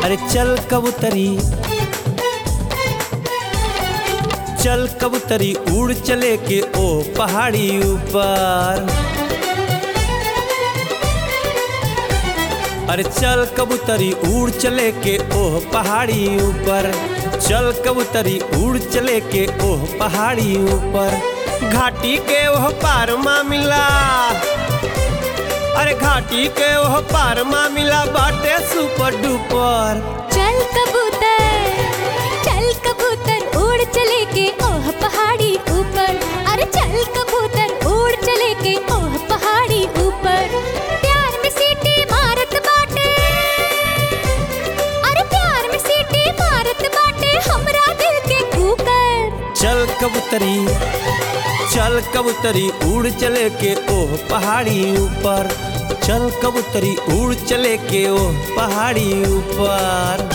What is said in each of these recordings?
अरे चल कबूतरी, चल कबूतरी उड़ चले के ओ पहाड़ी ऊपर। अरे चल कबूतरी उड़ चले के ओह पहाड़ी ऊपर, चल कबूतरी उड़ चले के ओह पहाड़ी ऊपर। घाटी के ओह पार माँ मिला, अरे घाटी के ओह पार माँ मिला बाटे सुपर डुपर। चल कबूतर उड़ चले के ओह पहाड़ी ऊपर। अरे चल कबूतर उड़ चले के ओह पहाड़ी ऊपर। प्यार में सीटी मारत बाटे, अरे प्यार में सीटी मारत बाटे हमरा दिल के कुकर। चल कबूतरी, चल कबूतरी उड़ चले के ओह पहाड़ी ऊपर, चल कबूतरी उड़ चले के ओह पहाड़ी ऊपर।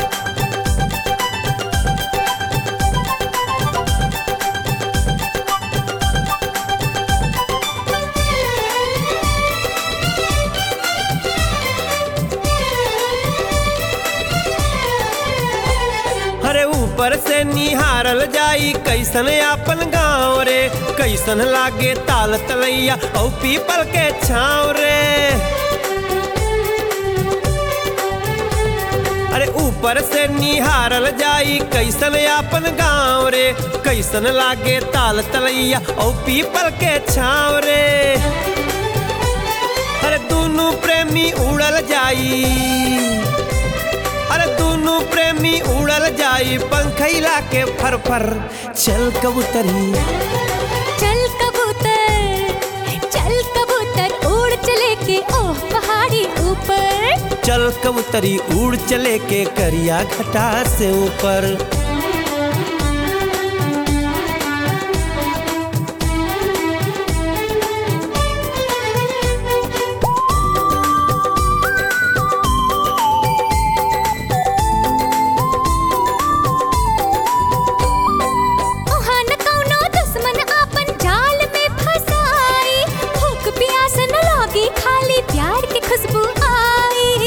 अरे ऊपर से निहारल जाई कैसन आपन गाँव रे, कैसन लागे ताल तलैया औ पीपल के छाँव रे। अरे ऊपर से निहारल जाई कैसन आपन गाँव रे, कैसन लागे ताल तलैया औ पीपल के छाँव रे। अरे दोनों प्रेमी उड़ल जाई, अरे दोनों प्रेमी उड़ल जाई पंखैला के फर फर। चल कबूतरी, चल कबूतर उड़ चले के ओह पहाड़ी ऊपर। चल कबूतरी उड़ चले के करिया घटा से ऊपर। खाली प्यार की खुशबू आई।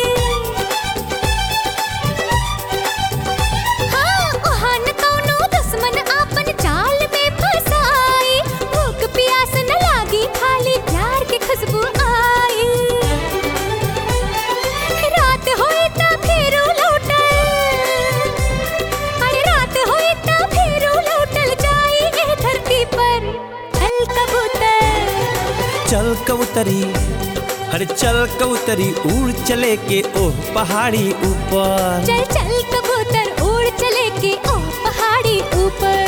हाँ, ओहान कौनो दुश्मन आपन जाल में फंसाई। भूख प्यास न लागी खाली प्यार की खुशबू आई। रात होई ता फेरू लौटल, अरे रात होई ता फेरू लौटल जाई ए धरती पर। चल कबूतर, चल कबूतरी, अरे चल कबूतरी उड़ चले के ओह पहाड़ी ऊपर। चल चल कबूतर उड़ चले के ओह पहाड़ी ऊपर।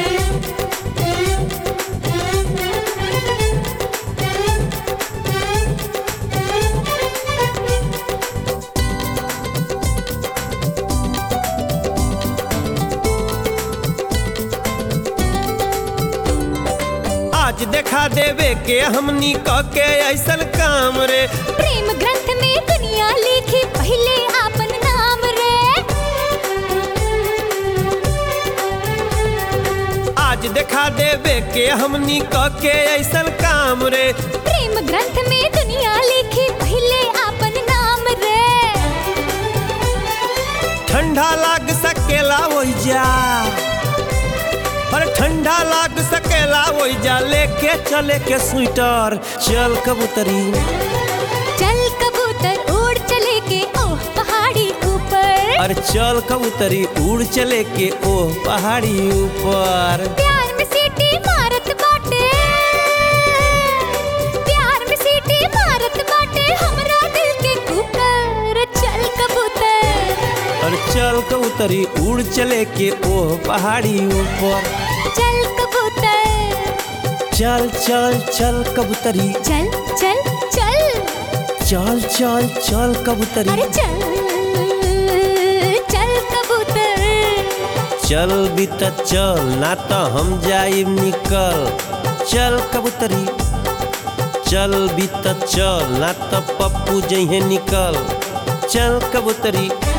आज देखा देवे के हमनी क के ऐसन काम रे, प्रेम ग्रंथ में दुनिया लिखी पहले आपन नाम रे। आज देखा देवे के हमनी क के ऐसन काम रे, प्रेम ग्रंथ में दुनिया लिखी पहले आपन नाम रे। ठंडा लाग सकेला वही जा, अरे ठंडा लाग सकेला वही जा लेके चले के स्वेटर। चल कबूतरी, चल कबूतर उड़ चले के ओह पहाड़ी ऊपर। अरे चल कबूतरी उड़ चले के ओह पहाड़ी ऊपर। प्यार में सीटी मारत बाटे, प्यार में सीटी मारत बाटे हमरा दिल के कुकर। चल कबूतर, अरे चल कबूतरी उड़ चले के ओह पहाड़ी ऊपर। चल कबूतर, चल चल चल कबूतरी, चल चल चल, चल चल चल कबूतरी। अरे चल चल कबूतर, चल भी त चल ना तो हम जाइब निकल। चल कबूतरी, चल भी त चल ना तो पप्पू जइहे निकल। चल कबूतरी।